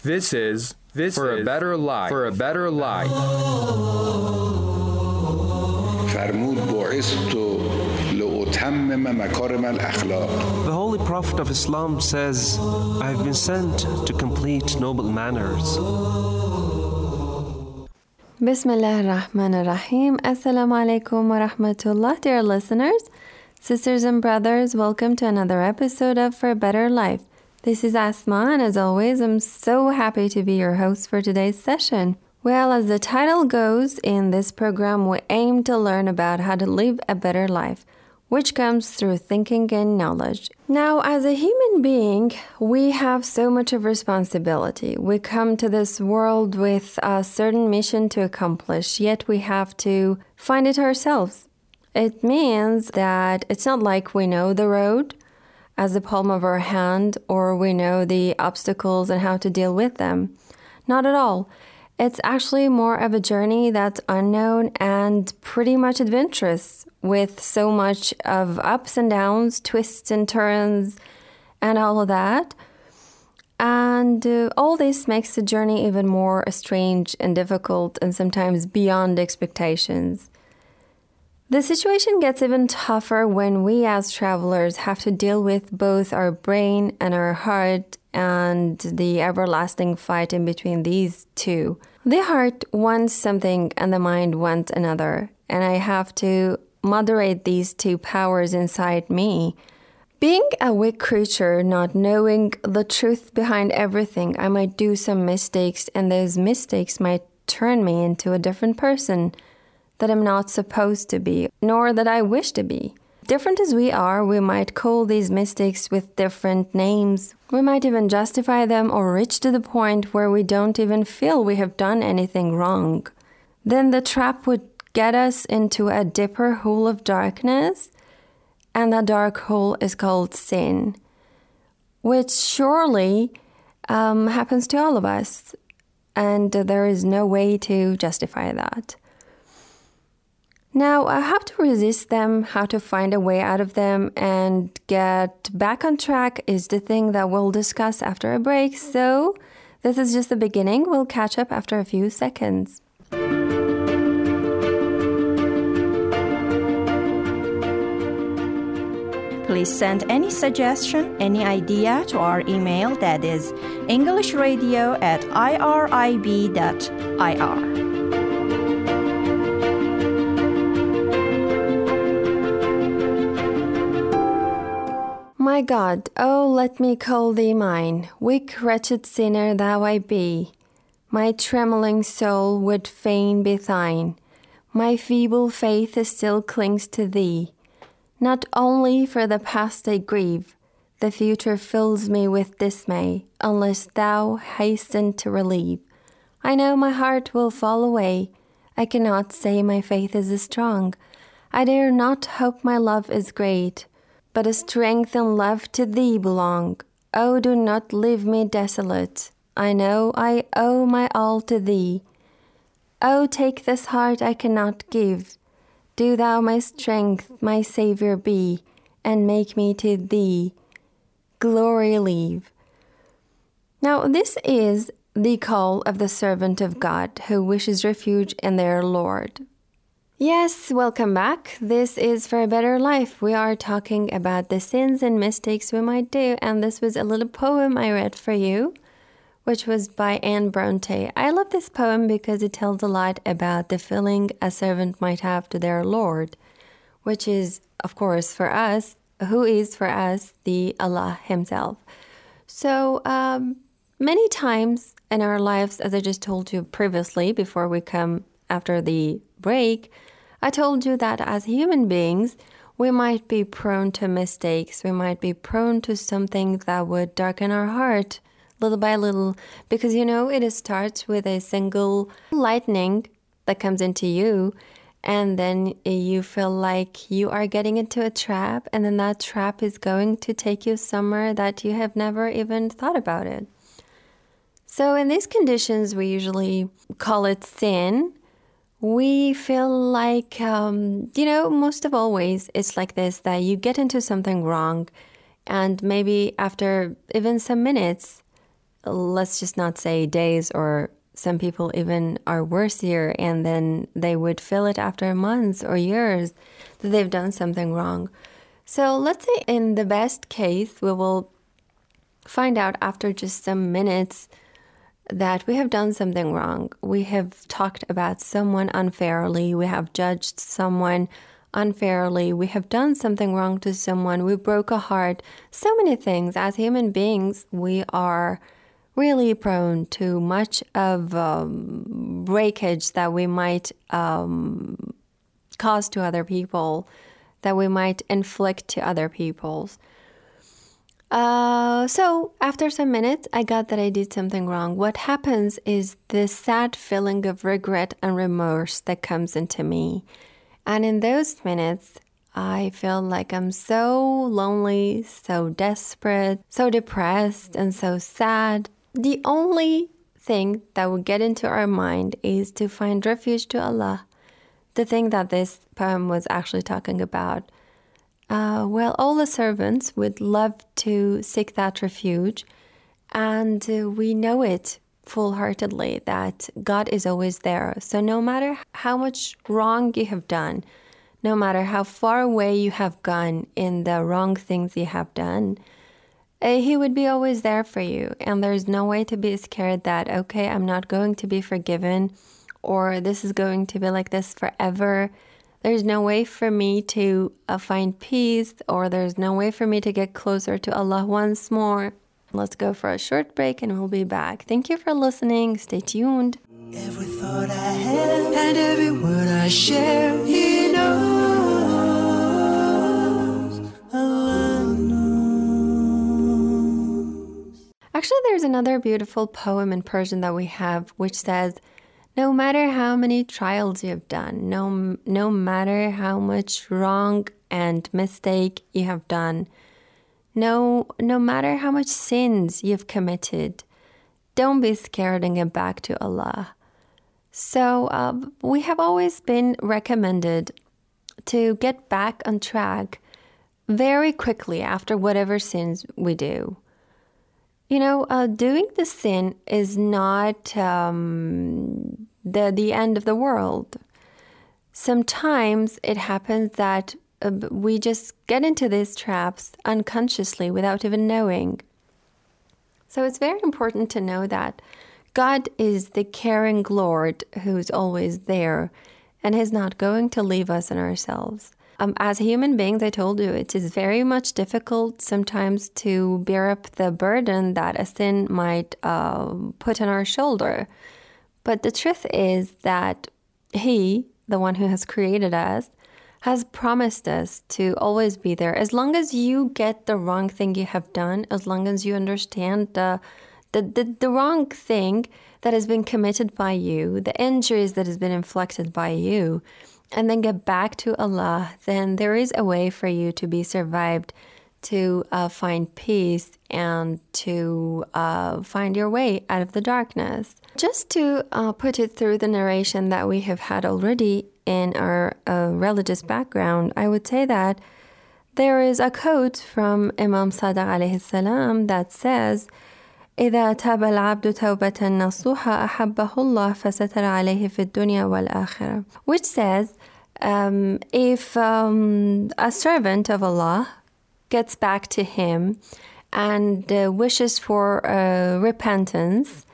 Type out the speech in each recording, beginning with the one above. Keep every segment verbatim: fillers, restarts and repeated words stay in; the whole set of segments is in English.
This is this for is a better life. For a better life. فرمود بعثت لأتمم مكارم الأخلاق. The Holy Prophet of Islam says, I have been sent to complete noble manners. Bismillah ar-Rahman ar-Rahim. Assalamu alaikum wa rahmatullah. Dear listeners, sisters and brothers, welcome to another episode of For a Better Life. This is Asma, and as always, I'm so happy to be your host for today's session. Well, as the title goes, in this program we aim to learn about how to live a better life, which comes through thinking and knowledge. Now, as a human being, we have so much of responsibility. We come to this world with a certain mission to accomplish, yet we have to find it ourselves. It means that it's not like we know the road as the palm of our hand, or we know the obstacles and how to deal with them. Not at all. It's actually more of a journey that's unknown and pretty much adventurous, with so much of ups and downs, twists and turns, and all of that. And uh, all this makes the journey even more strange and difficult, and sometimes beyond expectations. The situation gets even tougher when we as travelers have to deal with both our brain and our heart and the everlasting fight in between these two. The heart wants something and the mind wants another, and I have to moderate these two powers inside me. Being a weak creature, not knowing the truth behind everything, I might do some mistakes, and those mistakes might turn me into a different person that I'm not supposed to be, nor that I wish to be. Different as we are, we might call these mistakes with different names. We might even justify them or reach to the point where we don't even feel we have done anything wrong. Then the trap would get us into a deeper hole of darkness, and that dark hole is called sin, which surely um, happens to all of us, and there is no way to justify that. Now, how to resist them, how to find a way out of them, and get back on track is the thing that we'll discuss after a break. So, this is just the beginning. We'll catch up after a few seconds. Please send any suggestion, any idea to our email, that is englishradio at irib dot ir. My God, oh, let me call thee mine. Weak, wretched sinner thou I be. My trembling soul would fain be thine. My feeble faith still clings to thee. Not only for the past I grieve, the future fills me with dismay, unless thou hasten to relieve. I know my heart will fall away. I cannot say my faith is strong. I dare not hope my love is great, but a strength and love to thee belong. Oh, do not leave me desolate. I know I owe my all to thee. Oh, take this heart I cannot give. Do thou my strength, my Savior be, and make me to thee glory leave. Now, this is the call of the servant of God who wishes refuge in their Lord. Yes, welcome back. This is For a Better Life. We are talking about the sins and mistakes we might do, and this was a little poem I read for you, which was by Anne Bronte. I love this poem because it tells a lot about the feeling a servant might have to their Lord, which is, of course, for us, who is for us the Allah Himself. So, um, many times in our lives, as I just told you previously, before we come after the break, I told you that as human beings, we might be prone to mistakes. We might be prone to something that would darken our heart little by little, because, you know, it starts with a single lightning that comes into you, and then you feel like you are getting into a trap, and then that trap is going to take you somewhere that you have never even thought about it. So in these conditions, we usually call it sin. We feel like, um, you know, most of always it's like this, that you get into something wrong, and maybe after even some minutes, let's just not say days, or some people even are worse here, and then they would feel it after months or years that they've done something wrong. So let's say in the best case, we will find out after just some minutes that we have done something wrong. We have talked about someone unfairly. We have judged someone unfairly. We have done something wrong to someone. We broke a heart. So many things. As human beings, we are really prone to much of um, breakage that we might um, cause to other people, that we might inflict to other people. Uh, so after some minutes, I got that I did something wrong. What happens is this sad feeling of regret and remorse that comes into me. And in those minutes, I feel like I'm so lonely, so desperate, so depressed, and so sad. The only thing that would get into our mind is to find refuge to Allah. The thing that this poem was actually talking about. Uh, well, all the servants would love to seek that refuge, and uh, we know it full-heartedly that God is always there. So no matter how much wrong you have done, no matter how far away you have gone in the wrong things you have done, uh, He would be always there for you. And there's no way to be scared that, okay, I'm not going to be forgiven, or this is going to be like this forever. There's no way for me to uh, find peace, or there's no way for me to get closer to Allah once more. Let's go for a short break and we'll be back. Thank you for listening. Stay tuned. Every thought I have and every word I share, He knows, Allah knows. Actually, there's another beautiful poem in Persian that we have, which says, no matter how many trials you have done, no, no matter how much wrong and mistake you have done, no, no matter how much sins you've committed, don't be scared and get back to Allah. So uh, we have always been recommended to get back on track very quickly after whatever sins we do. You know, uh, doing the sin is not um, the the end of the world. Sometimes it happens that uh, we just get into these traps unconsciously without even knowing. So it's very important to know that God is the caring Lord who's always there, and He's not going to leave us in ourselves. Um, as human beings, I told you, it is very much difficult sometimes to bear up the burden that a sin might uh, put on our shoulder. But the truth is that He, the one who has created us, has promised us to always be there. As long as you get the wrong thing you have done, as long as you understand the the, the, the wrong thing that has been committed by you, the injuries that has been inflicted by you, and then get back to Allah, then there is a way for you to be survived, to uh, find peace, and to uh, find your way out of the darkness. Just to uh, put it through the narration that we have had already in our uh, religious background, I would say that there is a quote from Imam Sadiq alayhi salam that says, إذا تاب العبد توبة نصوحة أحبه الله فستر عليه في الدنيا والآخرة, which says, um, if um, a servant of Allah gets back to Him and uh, wishes for uh, repentance,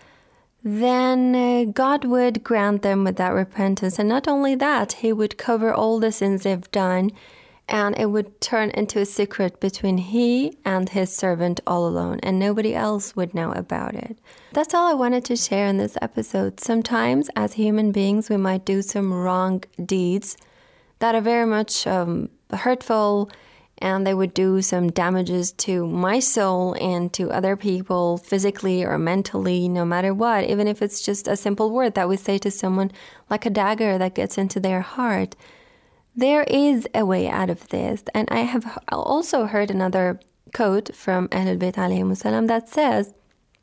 then uh, God would grant them with that repentance. And not only that, He would cover all the sins they've done, and it would turn into a secret between He and His servant all alone, and nobody else would know about it. That's all I wanted to share in this episode. Sometimes, as human beings, we might do some wrong deeds that are very much um, hurtful, and they would do some damages to my soul and to other people physically or mentally, no matter what, even if it's just a simple word that we say to someone, like a dagger that gets into their heart. There is a way out of this. And I have also heard another quote from Ahlul Bayt alayhimus salam that says,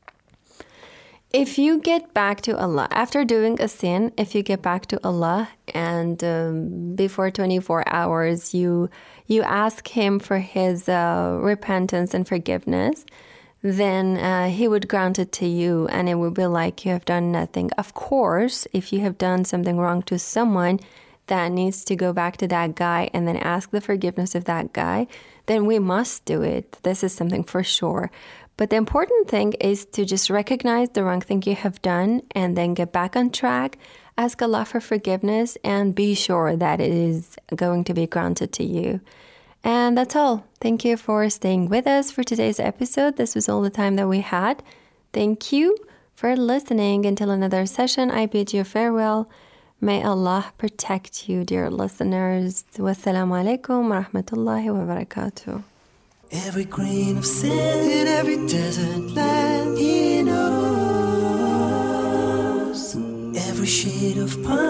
if you get back to Allah, after doing a sin, if you get back to Allah and um, before twenty-four hours you you ask Him for His uh, repentance and forgiveness, then uh, He would grant it to you, and it would be like you have done nothing. Of course, if you have done something wrong to someone that needs to go back to that guy and then ask the forgiveness of that guy, then we must do it. This is something for sure. But the important thing is to just recognize the wrong thing you have done and then get back on track, ask Allah for forgiveness, and be sure that it is going to be granted to you. And that's all. Thank you for staying with us for today's episode. This was all the time that we had. Thank you for listening. Until another session, I bid you farewell. May Allah protect you, dear listeners. Wassalamu alaikum wa rahmatullahi wa barakatuh. Every grain of sand in every desert land, He knows. Every shade of pine